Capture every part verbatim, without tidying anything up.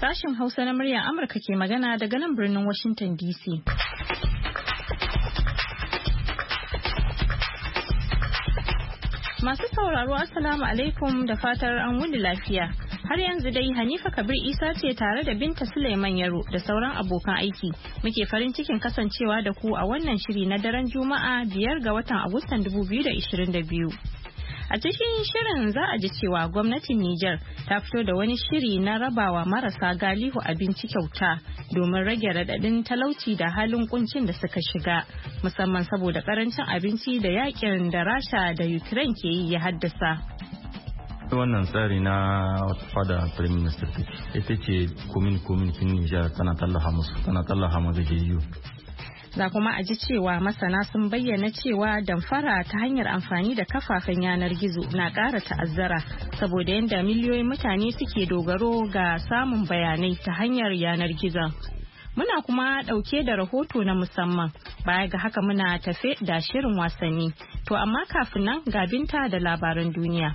Sashen Hausa na muryar Amurka ke magana daga nan birnin Washington D C. Masu sauraro Assalamu alaikum da fatar an wuni lafiya. Har yanzu dai Hanifa Kabir Isa ce tare da Binta Suleiman Yaro da sauran abokan aiki. Muke farin cikin kasancewa da ku a wannan shiri na daren Juma'a biyar ga watan Agustan dubu biyu da ishirin da biyu. A cikin shirin za a ji cewa gwamnatin Nijar ta fito da wani shiri na rabawa marasa galihu abinci kyauta domin rage radadin talauci da halin kuncin da suka shiga, musamman saboda karancin abinci da yakin da Rasha da Ukraine ke yi ya haddasa. Wannan tsari na fada Prime Minister ita ce komin komin kin Nijar tana tallafa musu tana tallafa ma gajiyayyu. Za kuma a ji cewa masana sun bayyana cewa damfara ta hanyar amfani da kafafen yanar gizo na ƙara ta'azzara saboda yadda miliyoyin mutane suke dogaro ga samun bayanai ta hanyar yanar gizo. Muna kuma ɗauke da rahoto na musamman, baya ga haka muna tafe da shirin wasanni. To amma kafin nan ga Binta da labaran duniya.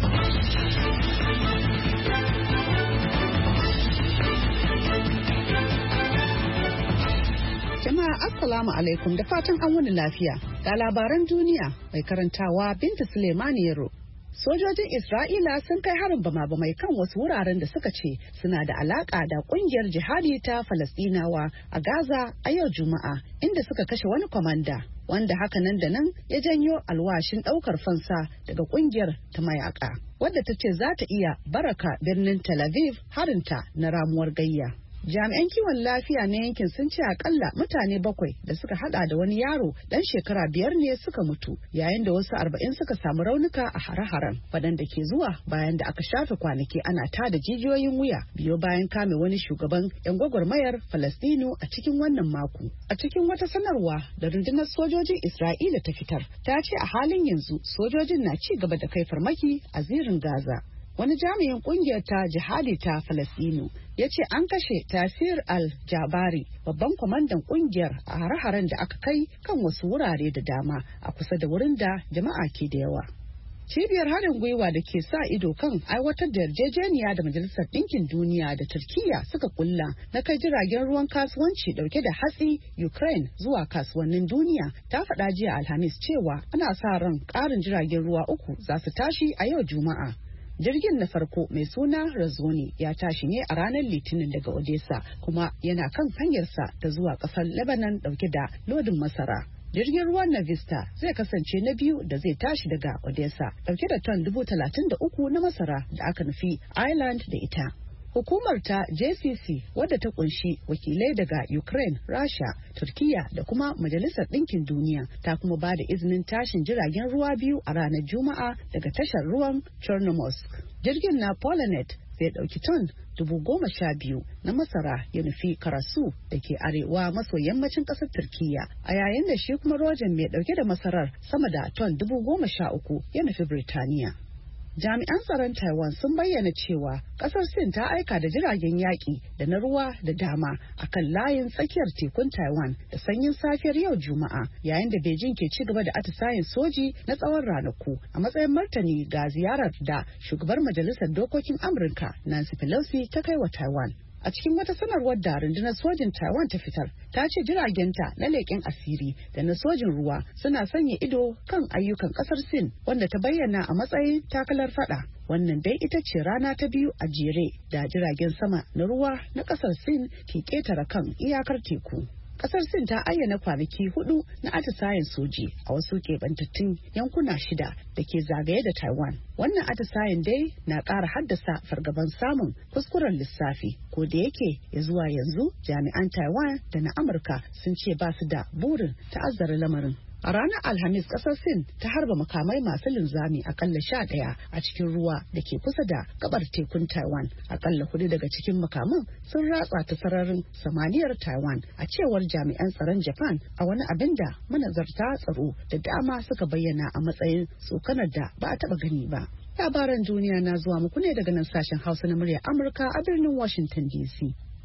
Jama'a Assalamu alaikum da fatan an wani lafiya. Ga labaran duniya mai karantawa Binta Suleimani Yaro. Sojojin Isra'ila sun kai harin bama-bamai kan wasu wuraren da suka ce suna da alaka da kungiyar jihadi ta Falasɗinawa a Gaza a yau Juma'a, inda suka kashe wani kwamanda wanda haka nan da nan ya janyo alwashin daukar fansa daga kungiyar ta mayaka, wadda ta ce za ta iya baraka birnin Tel Aviv harinta na ramuwar gayya. Jami'an kiwon lafiya na yankin sun ce akalla mutane bakwai da suka hada da wani yaro dan shekara biyar ne suka mutu, yayin da wasu arba'in suka samu raunuka a hare-haren waɗanda ke zuwa bayan da aka shafe kwanaki ana tada jijiyoyin wuya biyo bayan kame wani shugaban 'yan gwagwarmayar Falastinu a cikin wannan mako. A cikin wata sanarwa da rundunar sojojin Isra'ila ta fitar, ta ce a halin yanzu sojojin na ci gaba da kai farmaki a zirin Gaza. Wani jami'in kungiyar ta jihadi ta Falasɗinu ya ce an kashe Tafir al-Jabari, babban kwamandan kungiyar, a hare-haren da aka kai kan wasu wurare da dama a kusa da wurin da jama'a ke da yawa. Cibiyar haɗin gwiwa da ke sa ido kan aiwatar da yarjejeniya da Majalisar Ɗinkin Duniya da Turkiyya suka kulla na kai jiragen ruwan kasuwanci ɗauke da hatsi Ukraine zuwa kasuwannin duniya ta faɗa jiya Alhamis cewa ana sa ran ƙarin jiragen ruwa uku za su tashi a yau Juma'a. Jirgin na farko mai suna Razoni ya tashi ne a ranar Litinin daga Odessa, kuma yana kan hanyarsa ta zuwa kasar Lebanon dauke da lodin masara. Jirgin ruwan na Vista zai kasance na biyu da zai tashi daga Odessa dauke da ton dubu talatin da uku na masara da aka nufi Ireland da ita. Hukumar ta J C C, wadda ta kunshi wakilai daga Ukraine, Rasha, Turkiya da kuma Majalisar Ɗinkin Duniya, ta kuma ba da izinin tashin jiragen ruwa biyu a ranar Juma'a daga tashar ruwan Chornomorsk. Jirgin na Polonet zai ɗauki ton dubu goma sha biyu na masara ya nufi Karasu da ke arewa maso yammacin ƙasar Turkiya, a yayin da shi kuma Rojan mai ɗauke da masarar sama da ton dubu goma sha uku ya nufi Birtaniya. Jami'an tsaron Taiwan sun bayyana cewa kasar Sin ta aika da jiragen yaƙi da na ruwa da dama a kan layin tsakiyar tekun Taiwan da sanyin safiyar yau Juma'a, yayin da Beijing ke ci gaba da atisayen soji na tsawon ranaku a matsayin martani ga ziyarar da shugabar Majalisar Dokokin Amurka Nancy Pelosi ta kai wa Taiwan. A cikin wata sanarwar da rundunar sojin Taiwan ta fitar, ta ce jiragenta na leƙen asiri da na sojin ruwa suna sanya ido kan ayyukan ƙasar Sin, wanda ta bayyana a matsayin takalar fada. Wannan dai ita ce rana ta biyu a jere da jiragen sama na ruwa na ƙasar Sin ke ƙetare kan iyakar teku. Kasar Sin ta ayyana kwanaki hudu na atisayen soji a wasu keɓantattun yankuna shida da ke zagaye da Taiwan. Wannan atisayen dai na ƙara haddasa fargaban samun kuskuren lissafi, ko da yake ya zuwa yanzu jami'an Taiwan da na Amurka sun ce ba su da burin ta'azzara lamarin. A ranar Alhamis, kasar Sin ta harba makamai masu linzami akalla sha ɗaya a cikin ruwa da ke kusa da gabar tekun Taiwan. Akalla hudu daga cikin makaman sun ratsa ta sararin samaniyar Taiwan, a cewar jami'an tsaron Japan, a wani abin da manazarta tsaro da dama suka bayyana a matsayin tsokanar da ba a taba gani ba. Labaran duniya na zuwa muku ne daga nan sashen Hausa na muryar Amurka a birnin Washington D C.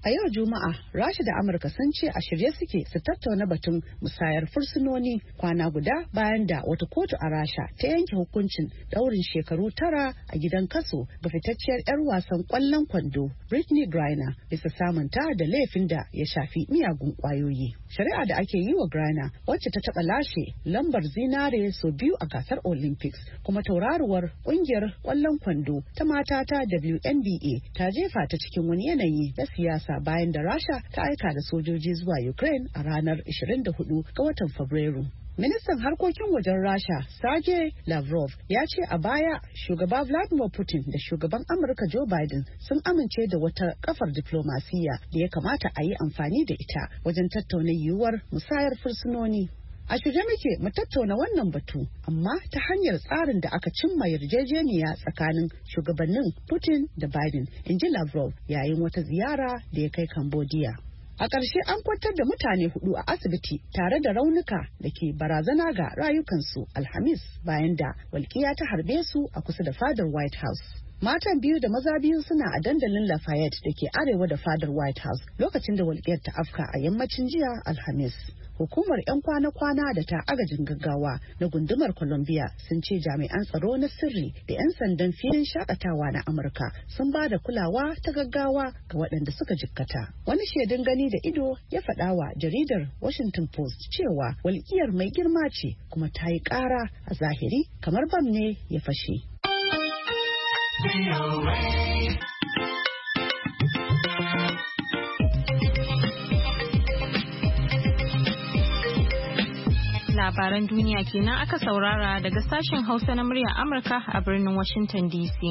A yau Juma'a, Rasha da Amurka sun ce a shirye suke su tattauna batun musayar fursunoni kwana guda bayan da wata kotu a Rasha ta yanke hukuncin daurin shekaru tara a gidan kaso ga fitacciyar 'yar wasan kwallon kwando Brittney Griner bisa samunta da laifin da ya shafi miyagun kwayoyi. Shari'a da ake yi wa Griner wacce ta taɓa lashe lambar zinare sau biyu a gasar Olympics kuma tauraruwar ƙungiyar kwallon kwando ta mata ta W N B A ta jefa ta cikin wani yanayi na siyasa bayan da Rasha ta aika da sojoji zuwa Ukraine a ranar ishirin da hudu ga watan Fabrairu. Ministan harkokin wajen Rasha, Sergei Lavrov, ya ce a baya shugaba Vladimir Putin da shugaban Amurka Joe Biden sun amince da wata kafar diplomasiya da ya kamata a yi amfani da ita wajen tattauna yiwuwar musayar fursunoni. A shirye muke mu tattauna wannan batu, amma ta hanyar tsarin da aka cimma yarjejeniya tsakanin shugabannin Putin da Biden, in ji Lavrov yayin wata ziyara da ya kai Cambodia. A ƙarshe an kwantar da mutane hudu a asibiti tare da raunuka da ke barazana ga rayukansu Alhamis bayan da walƙiya ta harbe su a kusa da fadar White House. Matan biyu da maza biyu suna a dandalin Lafayette da ke arewa da fadar White House lokacin da walƙiyar ta afka a yammacin jiya Alhamis. Hukumar 'yan kwana-kwana da ta agajin gaggawa na gundumar Columbia sun ce jami'an tsaro na sirri da 'yan sandan filin shakatawa na Amurka sun ba da kulawa ta gaggawa ga waɗanda suka jikkata. Wani shaidun gani da ido ya faɗa wa jaridar Washington Post cewa walƙiyar mai girma ce kuma ta yi ƙara a zahiri kamar bam ne ya fashe. Labaran duniya kenan aka saurara daga sashen Hausa na muryar Amurka a birnin Washington D C.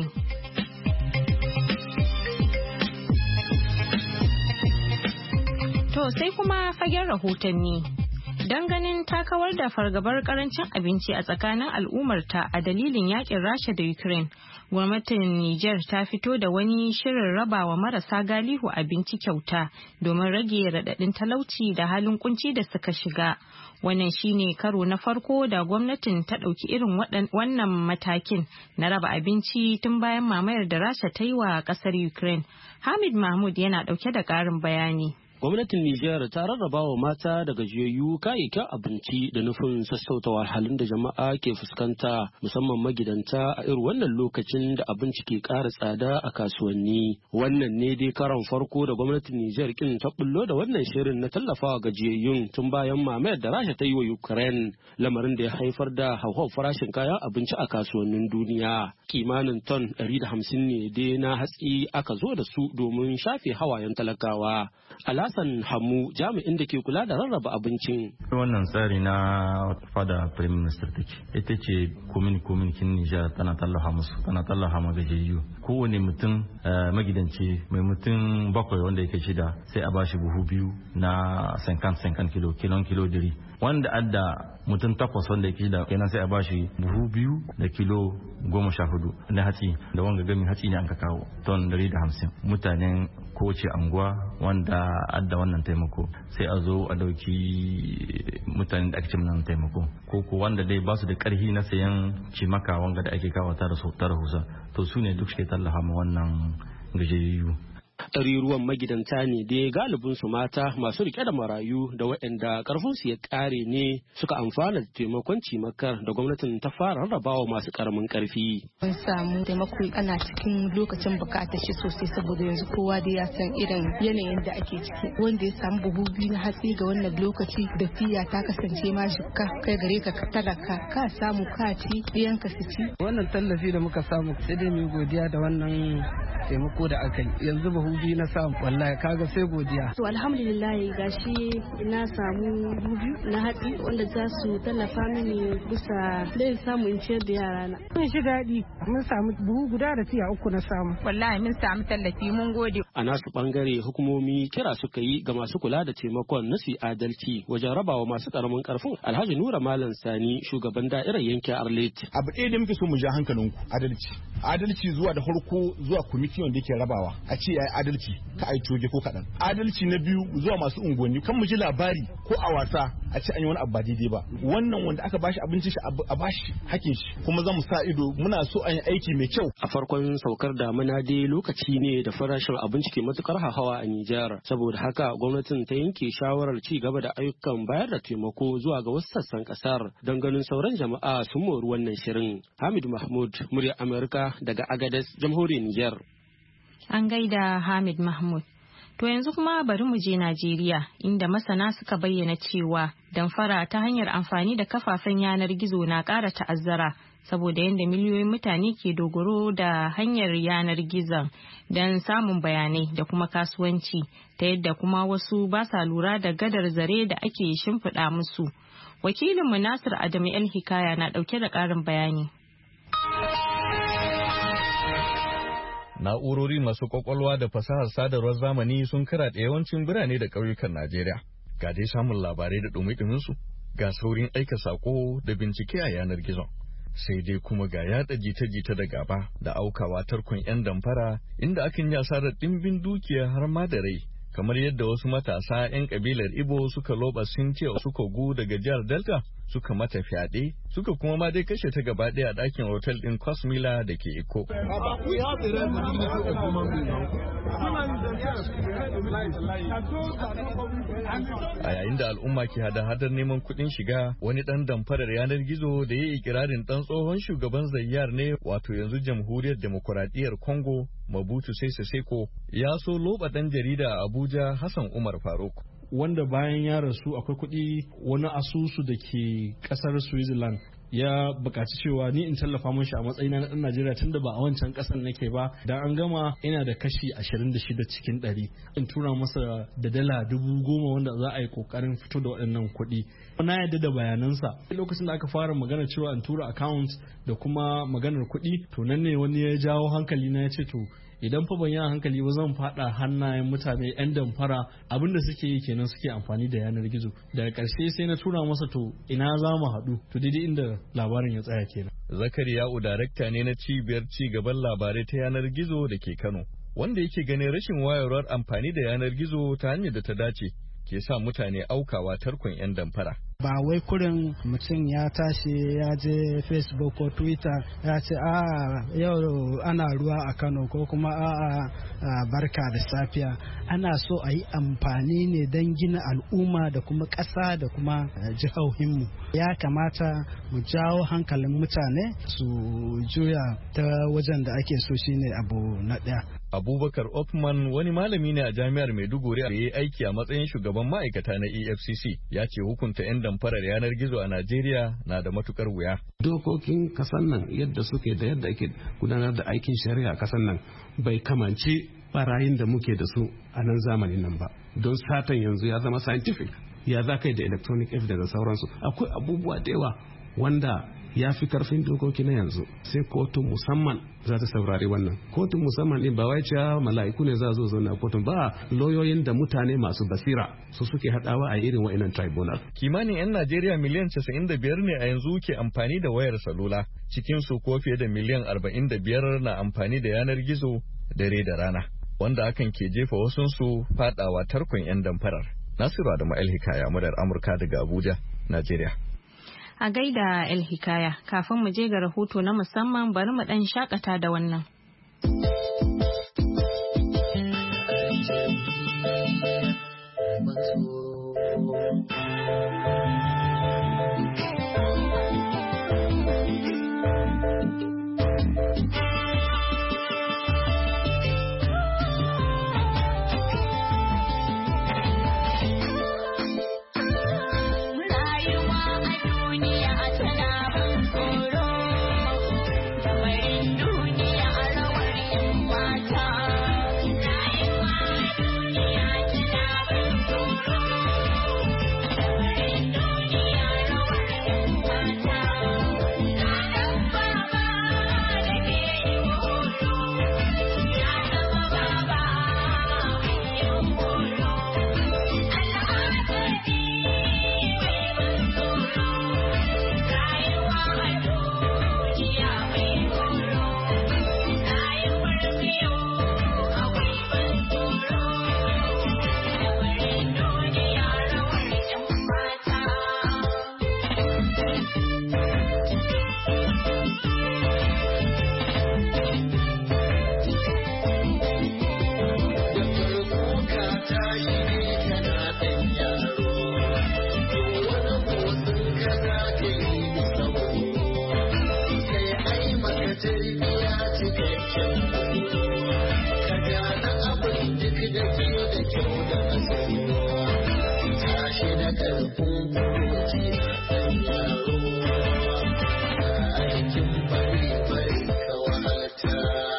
To sai kuma fagen rahotanni. Don ganin takawar da fargabar karancin abinci a tsakanin al'ummarta a dalilin yakin Rasha da Ukraine, gwamnatin Nijar ta fito da wani shirin rabawa marasa galihu abinci kyauta domin rage raɗaɗin talauci da halin kunci da suka shiga. Wannan shine karo na farko da gwamnatin ta ɗauki irin wannan matakin na raba abinci tun bayan mamayar da Rasha ta yi wa ƙasar Ukraine. Hamid Mahmud yana ɗauke da ƙarin bayani. Gwamnatin Nijar ta rarraba wa mata da gajiyayyu kayayyakin abinci da nufin sassauta wahalhalun da jama'a ke fuskanta musamman magidanta a irin wannan lokacin da abinci ke ƙara tsada a kasuwanni. Wannan ne dai karon farko da gwamnatin Nijar kin ta bullo da wannan shirin na tallafawa gajiyayyun tun bayan mamayar da Rasha ta yi wa Ukraine, lamarin da ya haifar da hauhawar farashin kayan abinci a kasuwannin duniya. Kimanin ton ɗari da hamsin ne dai na hatsi aka zo da su domin shafe hawayen talakawa. Hassan Hamu jami'in da ke kula da rarraba abincin. Wannan tsari na fada Prime Minister take. Ita ce komin komin kin Nijar tana tallafa musu, tana tallafa ma gajiyayyu. Kowane mutum magidanci mai mutum bakwai wanda yake shida sai a bashi buhu biyu na sankan sankan kilo, kilon kilo diri. Wanda adda mutum takwas wanda yake shida kenan sai a bashi buhu biyu da kilo goma sha hudu na hatsi, da wanga gami hatsi ne an ka kawo ton dari da hamsin. Mutanen kowace anguwa wanda adda wannan taimako sai a zo a dauki mutanen da ake cin nan taimako, ko ko wanda dai ba su da karhi na sayan cimaka wanga da ake kawo ta rahusa, to su ne duk suke tallafa ma wannan gajiyayyu. Ɗariruwan magidanta ne dai galibin su mata masu rike da marayu da waɗanda ƙarfin su ya ƙare ne suka amfana da taimakon cimakar da gwamnatin ta fara rarrabawa masu ƙaramin ƙarfi. Mun samu taimako ana cikin lokacin bukatar shi sosai saboda yanzu kowa da ya san irin yanayin da ake ciki. Wanda ya samu buhu biyu na hatsi ga wannan lokaci da fiya ta kasance ma shikka kai gare ka talaka ka samu ka ci ɗiyan ka su ci. Wannan tallafi da muka samu sai dai mu godiya da wannan taimako da aka yi. Yanzu buhu biyu na samu wallahi kaga sai godiya. To alhamdulillah gashi na samu biyu na hatsi wanda za su tallafa mini bisa zai samu in ciyar da yara na. Mun shi daɗi mun samu buhu guda da tiya uku na samu. Wallahi mun samu tallafi mun gode. A nasu bangare hukumomi kira suka yi ga masu kula da taimakon na su adalci wajen rabawa masu karamin karfin. Alhaji Nura Malam Sani shugaban da'irar yankin Arlet. Abu ɗaya da muke so mu ja hankalinku adalci. Adalci zuwa da farko zuwa kwamiti wanda yake rabawa. A ce yayi adalci ka ai coge ko kaɗan. Adalci na biyu zuwa masu unguwanni kan mu ji labari ko a wasa a ce an yi wani abu ba daidai ba. Wannan wanda aka bashi abincin shi a bashi hakin shi, kuma za mu sa ido, muna so an yi aiki mai kyau. A farkon saukar damuna dai lokaci ne da farashin abinci ke matukar hawa a Nijar, saboda haka gwamnatin ta yanke shawarar ci gaba da ayyukan bayar da taimako zuwa ga wasu sassan kasar don ganin sauran jama'a sun mori wannan shirin. Hamid Mahmud, murya Amurka daga Agadez, jamhuriyar Nijar. An gaida Hamid Mahmud. To yanzu kuma bari mu je Najeriya, inda masana suka bayyana cewa damfara ta hanyar amfani da kafafen yanar gizo na ƙara ta'azzara saboda yadda miliyoyin mutane ke dogaro da hanyar yanar gizon don samun bayanai da kuma kasuwanci, ta yadda kuma wasu ba sa lura da gadar zare da ake shimfiɗa musu. Wakilinmu Nasir Adamu El Hikaya na ɗauke da ƙarin bayani. Na'urori masu kwakwalwa da fasahar sadarwar zamani sun karaɗe yawancin birane da ƙauyukan Najeriya. Ga dai samun labarai da ɗumi-ɗuminsu, ga saurin aika saƙo da bincike a yanar gizon. Sai dai kuma ga yaɗa jita-jita da gaba da aukawa tarkon 'yan damfara inda akan yi asarar ɗimbin dukiya har ma da rai. Kamar yadda wasu matasa 'yan kabilar Ibo suka loba Cynthia suka gu daga jihar Delta suka mata fyaɗe suka kuma ma dai kashe ta gaba ɗaya a ɗakin otal ɗin Cosmila da ke Iko. A yayin da al'umma ke hada-hadar neman kuɗin shiga, wani ɗan damfarar yanar gizo da ya yi ikirarin ɗan tsohon shugaban Zayyar ne, wato yanzu Jamhuriyar Demokuraɗiyyar Congo, Mobutu Sese Seko, ya so loba ɗan jarida a Abuja Hassan Umar Faruk. Wanda bayan ya rasu akwai kuɗi wani asusu da ke ƙasar Switzerland ya buƙaci cewa ni in tallafa mashi a matsayina na ɗan Najeriya tunda ba a wancan ƙasar nake ba, da an gama ina da kashi ashirin da shida cikin ɗari in tura masa da dala dubu goma wanda za a yi ƙoƙarin fito da waɗannan kuɗi. Na yadda da bayanansa lokacin da aka fara magana cewa in tura account da kuma maganar kuɗi, to nan ne wani ya jawo hankali na ya ce to idan fa ban yi hankali ba zan fada hannayen mutane yan damfara, abinda suke yi kenan suke amfani da yanar gizo. Daga karshe sai na tura masa to ina za mu haɗu, to daidai inda labarin ya tsaya kenan. Zakariya'u darakta ne na cibiyar ci gaban labarai ta yanar gizo da ke Kano, wanda yake ganin rashin wayarwar amfani da yanar gizo ta hanyar da ta dace ke sa mutane aukawa tarkon yan damfara. Ba wai kurin mutum ya tashi ya je Facebook ko Twitter ya ce a yau ana ruwa a Kano ko kuma a barka da safiya. Ana so a yi amfani ne don gina al'umma da kuma ƙasa da kuma jihohinmu. Ya kamata mu jawo hankalin mutane su juya ta wajen da ake so shine abu na ɗaya. Abubakar Othman wani malami ne a jami'ar Maiduguri da ya yi aiki a matsayin shugaban ma'aikata na E F C C ya ce hukunta 'yan damfarar yanar gizo a Najeriya na da matukar wuya. Dokokin kasan nan yadda suke da yadda ake gudanar da aikin shari'a a kasan nan bai kamanci barayin da muke da su a nan zamanin nan ba. Don satan yanzu ya zama scientific, ya za kai da electronic evidence da sauransu. Akwai abubuwa da yawa wanda ya fi karfin dokoki na yanzu, sai kotu musamman za ta saurari wannan. Kotun musamman din ba wai cewa mala'iku ne za zo zo na kotun ba, lauyoyin da mutane masu basira su suke hadawa a irin wa'annan tribunal. Kimanin 'yan Najeriya miliyan casa'in da biyar ne a yanzu ke amfani da wayar salula, cikin su ko fiye da miliyan arba'in da biyar na amfani da yanar gizo dare da rana, wanda hakan ke jefa wasunsu fadawa tarkon 'yan damfarar. Nasiru Adamu El Hikaya, muryar Amurka daga Abuja, Najeriya. A gaida El Hikaya, kafin mu je ga rahoto na musamman bari mu dan shakata da wannan. shi da ƙarfin goci ɗan yaro aikin bari bari ka wahalta.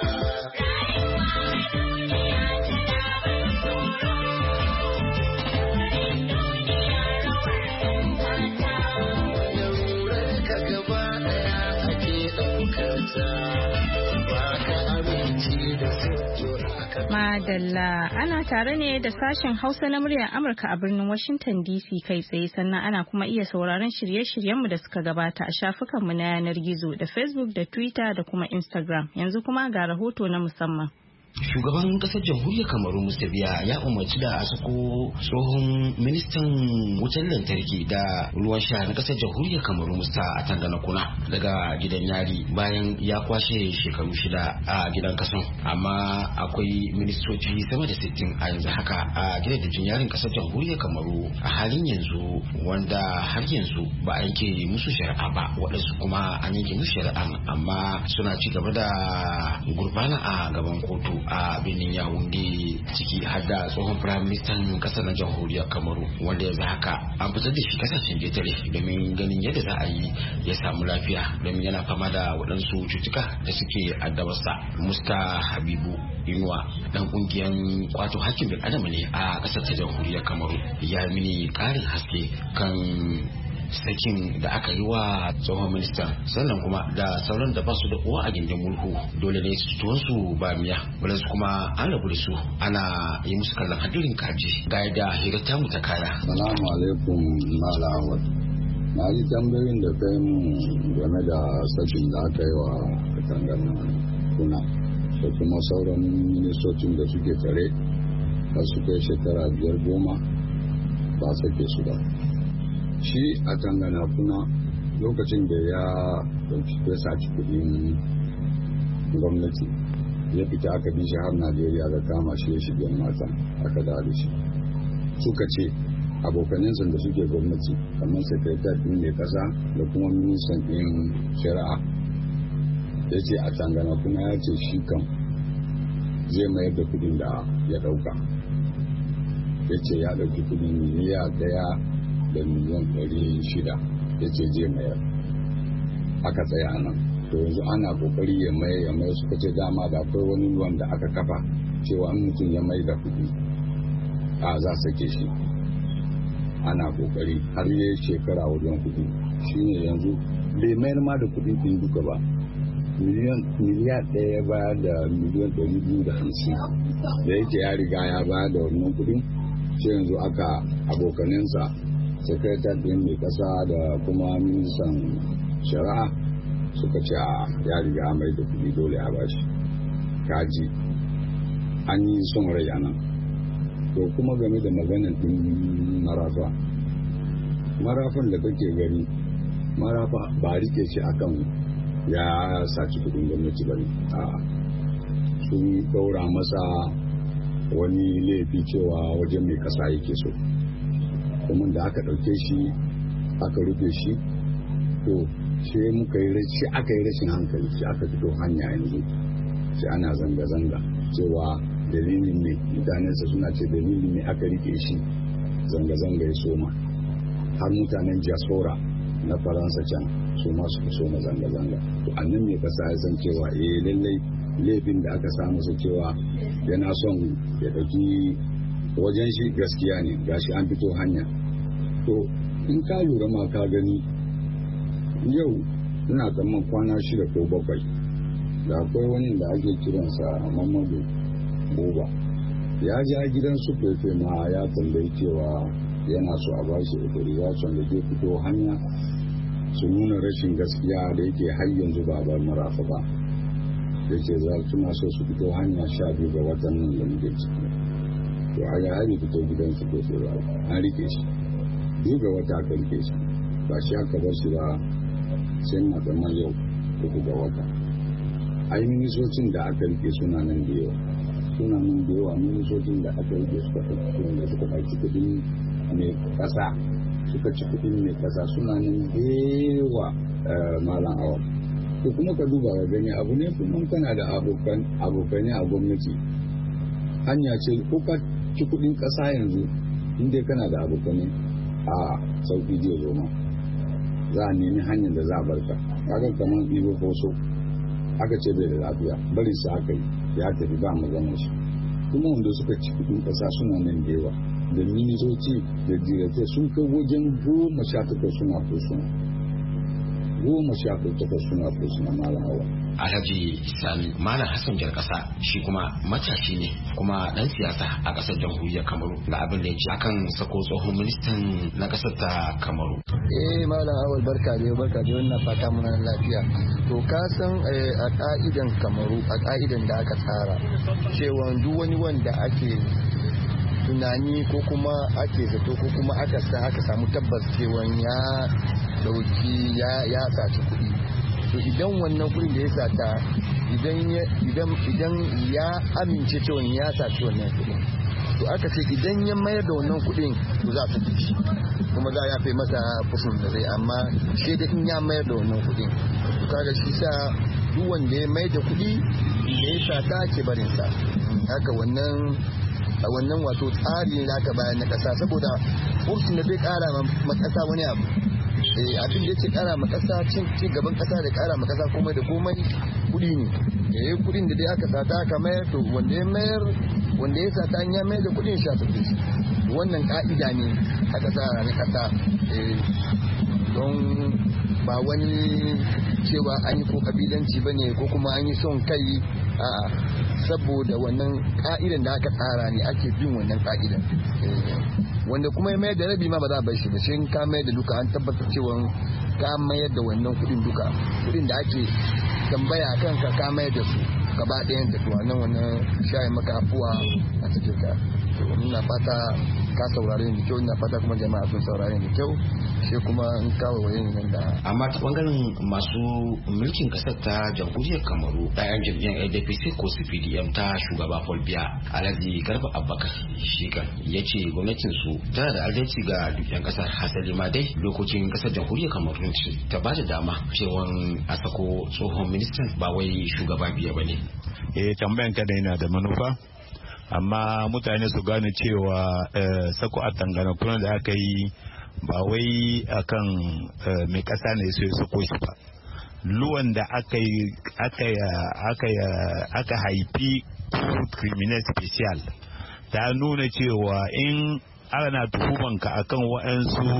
Madalla ana tare ne da sashen Hausa na muryar Amurka a birnin Washington D C kai tsaye, sannan ana kuma iya sauraron shirye-shiryenmu da suka gabata a shafukanmu na yanar gizo da Facebook da Twitter da kuma Instagram. Yanzu kuma ga rahoto na musamman. Shugaban kasar jamhuriyar Kamaru Musa Biya ya umarci da a sako tsohon ministan wutar lantarki da ruwan sha na kasar jamhuriyar Kamaru Musa a Tangana Kuna daga gidan yari bayan ya kwashe shekaru shida a gidan kasan. Amma akwai ministoci sama da sittin a yanzu haka a gidan yarin kasar jamhuriyar Kamaru a halin yanzu wanda har yanzu ba a yanke musu shari'a ba, waɗansu kuma an yanke musu shari'a amma suna ci gaba da gurbana a gaban kotu a birnin Yawunde, ciki har da tsohon firayim ministan kasar na jamhuriyar Kamaru wanda yanzu haka an fitar da shi kasashen ƙetare domin ganin yadda za a yi ya samu lafiya domin yana fama da waɗansu cutuka da suke addabarsa. Musta Habibu Inuwa dan kungiyar kwato hakkin bil adama ne a kasar ta jamhuriyar Kamaru ya mini ƙarin haske kan sakin da aka yi wa tsohon ministan, sannan kuma da sauran da ba su da uwa a gindin mulku dole ne su tuwon su ba miya, wadansu kuma an rabu da su ana yi musu kallon hadirin kaji. Ga yadda hirata mu ta kaya. Salamu alaikum malawar. Na ji tambayoyin da kai mu game da sakin da aka yi wa Tangana Kuna da kuma sauran ministocin da suke tsare ba su kai shekara biyar goma ba sake su ba. Shi a Tangana Kuna lokacin da ya dauki ya saci kudin gwamnati ya fita aka bi shi har Najeriya da kama shi ya shige mata aka da shi. Suka ce abokaninsa da suke gwamnati kamar sekretar ɗin mai kasa da kuma ministan ɗin shari'a ya ce a Tangana Kuna ya ce shi kan zai mayar da kudin da ya dauka. Ya ce ya dauki kudin miliyan daya da miliyan ɗari shida ya ce je mayar. Aka tsaya nan to yanzu ana kokari ya mayar ya mayar suka ce dama da akwai wani ruwan da aka kafa cewa in mutum ya mai da kuɗi a za sake shi. Ana kokari har yi shekara wajen kuɗi shine yanzu bai mayar ma da kuɗin ɗin duka ba. Miliyan ɗaya ba da miliyan ɗari biyu da hamsin da yake ya riga ya ba da wannan kuɗin sai yanzu aka abokaninsa sekretar ɗin mai ƙasa da kuma ministan shari'a suka ce a ya riga mai da kuɗi dole a bashi kaji. An yi son rai a nan. To kuma game da maganar ɗin marafa marafan da kake gani marafa ba rike shi akan ya saci kuɗin gwamnati ba ne. Sun ɗaura masa wani laifi cewa wajen mai ƙasa yake so, kuma da aka ɗauke shi aka rufe shi to sai muka yi shi aka yi rashin hankali shi aka fito hanya yanzu sai ana zanga-zanga cewa dalilin ne mutanensa suna ce dalilin ne aka rike shi zanga-zanga ya soma har mutanen diaspora na faransa can su ma su soma zanga-zanga. To annan mai kasa ya san cewa eh lallai laifin da aka samu su cewa yana son ya ɗauki wajen shi gaskiya ne gashi an fito hanya. To in ka lura ma ka gani yau ina tsamman kwana shida ko bakwai da akwai wani da ake kiransa Mamadu Buba ya ja gidan su fefe ma ya tambayi cewa yana so a bashi authorization da ke fito hanya su nuna rashin gaskiya da yake har yanzu ba bar marafa ba. Da ce za suna so su fito hanya sha biyu ga watan nan da muke ciki. To a ya hari fito gidan su fefe ba an rike shi biyu ga wata aka rike shi ba shi aka bar shi ba sai na zama yau uku ga wata. Ai minisocin da aka rike suna nan da yawa suna nan da yawa minisocin da aka rike suka ɗauki da suka ɗauki kuɗin mai ƙasa suka ci kuɗin mai ƙasa suna nan da yawa malam awa. To kuma ka duba ga gani abu ne kuma kana da abokan abokane a gwamnati hanya ce ko ka ci kuɗin ƙasa yanzu inda kana da abokane a sauki zai zo ma za a nemi hanyar da za a barka kaga kamar ibo koso aka ce bai da lafiya bari su aka yi ya tafi ba maganar shi kuma wanda suka ci kudin kasa suna nan da yawa da ministoci da director sun kai wajen goma sha takwas suna fursuna goma sha takwas suna fursuna malam hawa. Alhaji Sani Malam Hassan Jar Kasa shi kuma matashi ne kuma dan siyasa a kasar jamhuriyar Kamaru ga abin da ya ce akan sako tsohon ministan na kasar ta Kamaru. Eh Malam Awal barka da barka da wannan fata muna lafiya. To ka san a ka'idan Kamaru a ka'idan da aka tsara cewa duk wani wanda ake tunani ko kuma ake zato ko kuma aka sa aka samu tabbas cewa ya dauki ya ya saci kuɗi to idan wannan kuɗin da ya sata idan idan idan ya amince cewa ya saci wannan kuɗin to aka ce idan ya mayar da wannan kuɗin to za su ci shi kuma za ya fi masa fusun da zai amma shi da in ya mayar da wannan kuɗin to kaga shi sa duk wanda ya mayar da kuɗi ya sata ke barin sa haka wannan a wannan wato tsari ne aka bayar na kasa saboda fursun da bai kara ma kasa wani abu eh abin da yake kara ma kasa cin ci gaban kasa da kara ma kasa komai da komai kudi ne eh kudin da dai aka sata aka mayar to wanda ya mayar wanda ya sata an ya mayar da kudin sha su wannan ka'ida ne aka tsara na kasa eh don ba wani cewa an yi ko kabilanci bane ko kuma an yi son kai a'a saboda wannan ka'idan da aka tsara ne ake bin wannan ka'idan wanda kuma ya mayar da rabi ma ba za a bar shi ba shi ka mayar da duka an tabbatar cewa ka mayar da wannan kudin duka kudin da ake tambaya kan ka ka mayar da su gaba ɗayan ta wannan wannan shayi maka afuwa a cikin ka ina fata ka saurare ni da kyau ina fata kuma jama'a sun saurare ni da kyau sai kuma in kawo waye nan da amma ta bangaren masu mulkin kasar ta jamhuriyar Kamaru ɗayan jam'iyyar A D P C ko C P D M ta shugaba Paul Biya Alhaji Garba Abubakar shi kan yace gwamnatin su tana da adalci ga duk yan kasar hasali ma dai lokacin kasar jamhuriyar Kamaru ta ba da dama cewa a sako tsohon ministan ba wai shugaba Biya bane eh tambayan ka da yana da manufa amma mutane su gane cewa sako a tangana kuna da aka yi ba wai akan mai kasa ne sai sako shi ba luwan da aka yi aka haifi criminal special ta nuna cewa in ana tuhumanka akan waɗansu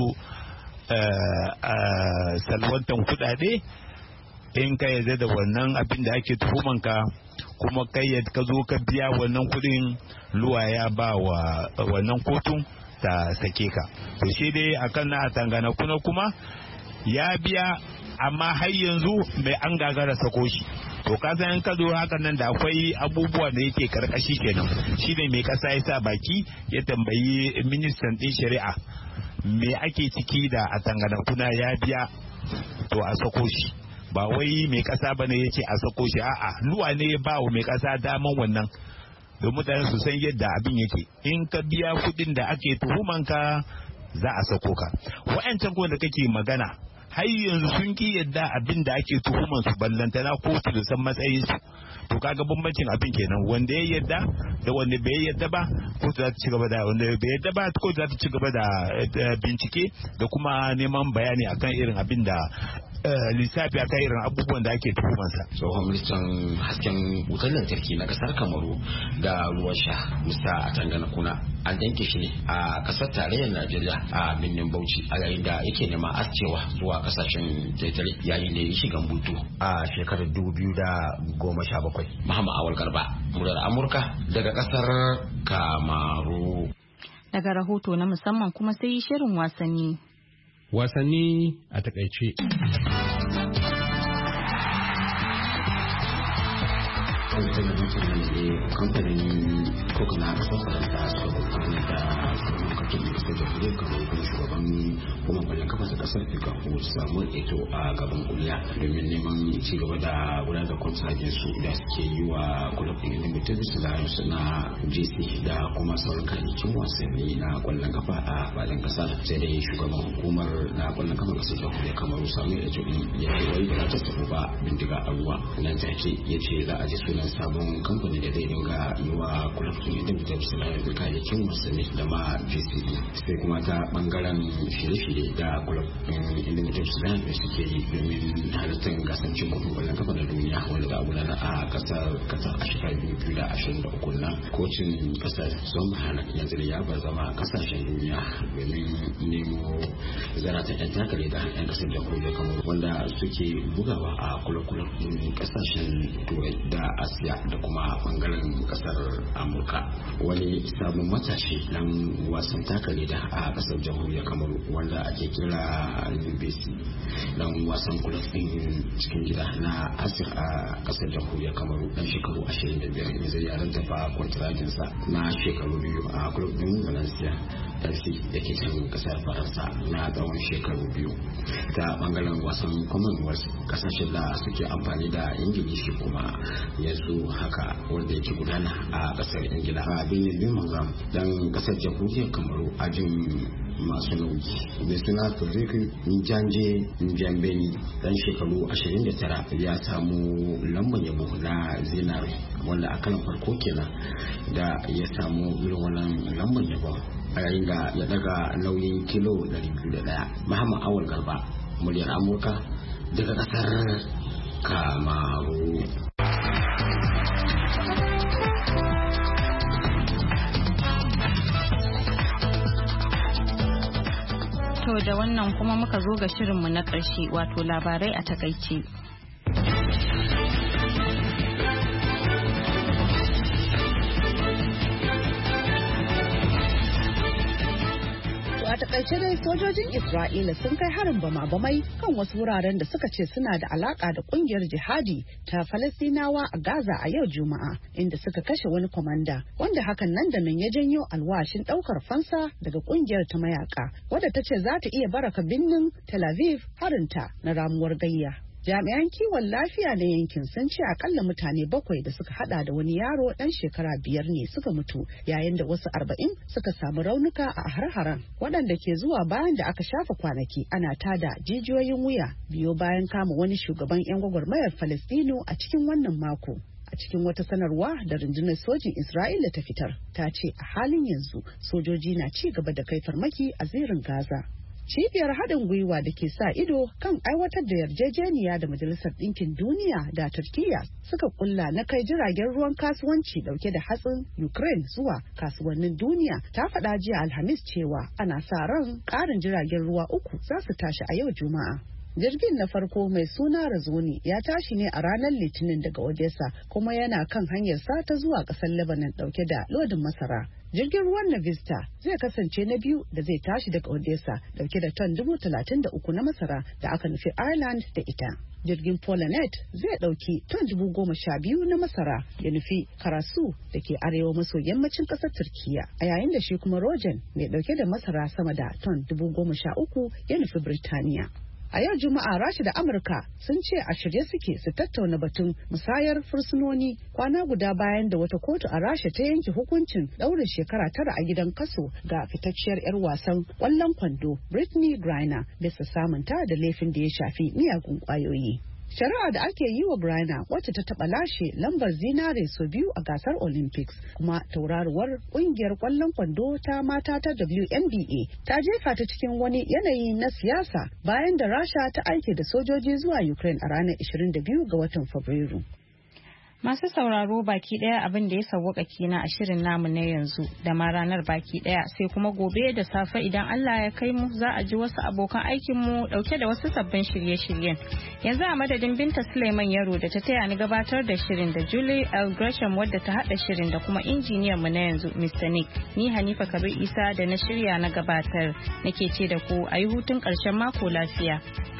salwantan kudade in ka yarda da wannan abin da ake tuhumanka kuma kai ka zo ka biya wannan kudin luwa ya ba wa wannan kotun ta sake ka to shi dai akan na tangana kuna kuma ya biya amma har yanzu mai an gagara sako shi to ka san ka zo hakan nan da akwai abubuwa da yake karkashi kenan shine mai kasa ya sa baki ya tambayi ministan din shari'a me ake ciki da a tangana kuna ya biya to a sako shi ba wai mai kasa bane yace a sako shi a'a luwa ne ya ba wa mai kasa daman wannan don mutane su san yadda abin yake in ka biya kudin da ake tuhumanka za a sako ka wa'ancan ko da kake magana har yanzu sun ki yadda abin da ake tuhuman su ballantana kotu da san matsayin su to kaga bambancin abin kenan wanda ya yadda da wanda bai yadda ba kotu za ta ci gaba da wanda bai yadda ba kotu za ta ci gaba da bincike da kuma neman bayani akan irin abin da lissafi akan irin abubuwan da ake tuhumansa. Tsohon ministan hasken wutar lantarki na kasar Kamaru da ruwan sha Musa Tangana Kuna an danke shi ne a kasar tarayyar Najeriya a birnin Bauchi a yayin da yake neman ascewa zuwa kasashen ketare yayin da ya shiga butu a shekarar dubu biyu da goma sha bakwai. Muhammad Awal Garba, murar Amurka daga kasar Kamaru. Daga rahoto na musamman kuma sai shirin wasanni. Wasanni a takaice. Kamfanin Coke na kasar Faransa suka gudanar da shugaban kafin da kasar jamhuriyar Kamaru kuma shugaban kuma kwallon kafa kasar Fikahu Samuel Eto a gaban kuliya domin neman ci gaba da gudanar da kwantaragin su da suke yi wa kulub ɗin Indomitable Lions na G C da kuma sauran kayayyakin wasanni na kwallon kafa a faɗin ƙasar. Sai dai shugaban hukumar na kwallon kafa ƙasar Jamhuriyar Kamaru Samuel Eto ya ce wai ba za ta tafi ba bindiga a ruwa. Nan take ya ce za a ji sunan sabon kamfani da zai dinga yi wa kulub ɗin Indomitable Lions da kayayyakin wasanni da ma G C D. Sai kuma ta bangaren shirye-shirye da kulub ɗin Indomitable Lions da suke yi domin halittar gasar cin kofin kwallon kafa na duniya wanda za a gudanar a kasar Qatar a shekarar biyu da ashirin da uku na kocin kasar Zomhan yanzu da ya bar zama kasashen duniya domin nemo zaratan yan takare da yan kasar jamhuriyar Kamaru wanda suke bugawa a kulub-kulub ɗin kasashen turai da asiya da kuma bangaren kasar amurka. Wani sabon matashi dan wasan takare da a kasar jamhuriyar Kamaru wanda ake kira U B C dan wasan kulub ɗin cikin gida na asir a kasar jamhuriyar Kamaru dan shekaru ashirin da biyar ne zai yaran tafa kwantirajinsa na shekaru biyu a kulub ɗin Valencia F C da ke can kasar Faransa na tsawon shekaru biyu. Ta bangaren wasan Commonwealth kasashen da suke amfani da Ingilishi kuma yanzu haka wanda yake gudana a kasar Ingila a Benin Birmingham dan kasar jamhuriyar Kamaru ajin masu nauyi da suna Frederick Njanje Njambeni dan shekaru ashirin da tara ya samu lambar yabo na zinare wanda a kalan farko kenan da ya samu irin wannan lambar yabo a yayin da ya daga nauyin kilo ɗari biyu da ɗaya. Muhammad Awal Garba, muryar Amurka daga kasar Kamaru. To da wannan kuma muka zo ga shirinmu na ƙarshe wato labarai a takaice. A takaice dai sojojin Isra'ila sun kai harin bama-bamai kan wasu wuraren da suka ce suna da alaka da kungiyar jihadi ta Falastinawa a Gaza a yau Juma'a, inda suka kashe wani kwamanda wanda hakan nan da nan ya janyo alwashin daukar fansa daga kungiyar ta mayaka wadda ta ce za ta iya baraka birnin Tel Aviv harinta na ramuwar gayya. Jami'an kiwon lafiya na yankin sun ce akalla mutane bakwai da suka hada da wani yaro dan shekara biyar ne suka mutu yayin da wasu arba'in suka samu raunuka a har-haren waɗanda ke zuwa bayan da aka shafa kwanaki ana tada jijiyoyin wuya biyo bayan kama wani shugaban 'yan gwagwarmayar Falastinu a cikin wannan mako. A cikin wata sanarwa da rundunar sojin Isra'ila ta fitar, ta ce a halin yanzu sojoji na ci gaba da kai farmaki a zirin Gaza. Cibiyar haɗin gwiwa da ke sa ido kan aiwatar da yarjejeniya da Majalisar Ɗinkin Duniya da Turkiyya suka kulla na kai jiragen ruwan kasuwanci dauke da hatsin Ukraine zuwa kasuwannin duniya ta faɗa jiya Alhamis cewa ana sa ran ƙarin jiragen ruwa uku za su tashi a yau Juma'a. Jirgin na farko mai suna Razoni ya tashi ne a ranar Litinin daga Odessa kuma yana kan hanyarsa ta zuwa ƙasar Lebanon dauke da lodin masara. Jirgin ruwan na Vista zai kasance na biyu da zai tashi daga Odessa dauke da ton dubu talatin da uku na masara da aka nufi Ireland da ita. Jirgin Polonet zai dauki ton dubu goma sha biyu na masara ya nufi Karasu da ke arewa maso yammacin ƙasar Turkiya, a yayin da shi kuma Rojen mai dauke da masara sama da ton dubu goma sha uku ya nufi Birtaniya. A yau Juma'a Rasha da Amurka sun ce a shirye suke su tattauna batun musayar fursunoni kwana guda bayan da wata kotu a Rasha ta yanke hukuncin ɗaurin shekara tara a gidan kaso ga fitacciyar 'yar wasan ƙwallon kwando Brittney Griner bisa samunta da laifin da ya shafi miyagun ƙwayoyi. Shari'a da ake yi wa Griner wacce ta taɓa lashe lambar zinare sau biyu a gasar Olympics kuma tauraruwar ƙungiyar ƙwallon kwando ta mata ta W N B A ta jefa ta cikin wani yanayi na siyasa bayan da Rasha ta aike da sojoji zuwa Ukraine a ranar ashirin da biyu ga watan Fabrairu. Masu sauraro baki daya abin da ya sauwaka kenan a shirin namu na yanzu da ma ranar baki daya sai kuma gobe da safe idan Allah ya kai mu za a ji wasu abokan aikin mu dauke da wasu sabbin shirye-shiryen. Yanzu a madadin Binta Suleiman Yaro da ta taya ni gabatar da shirin da Julie L. Gresham wadda ta hada shirin da kuma injiniyan mu na yanzu Mister Nick. Ni Hanifa Kabir Isa da na shirya na gabatar nake ce da ku ayi hutun karshen mako lafiya.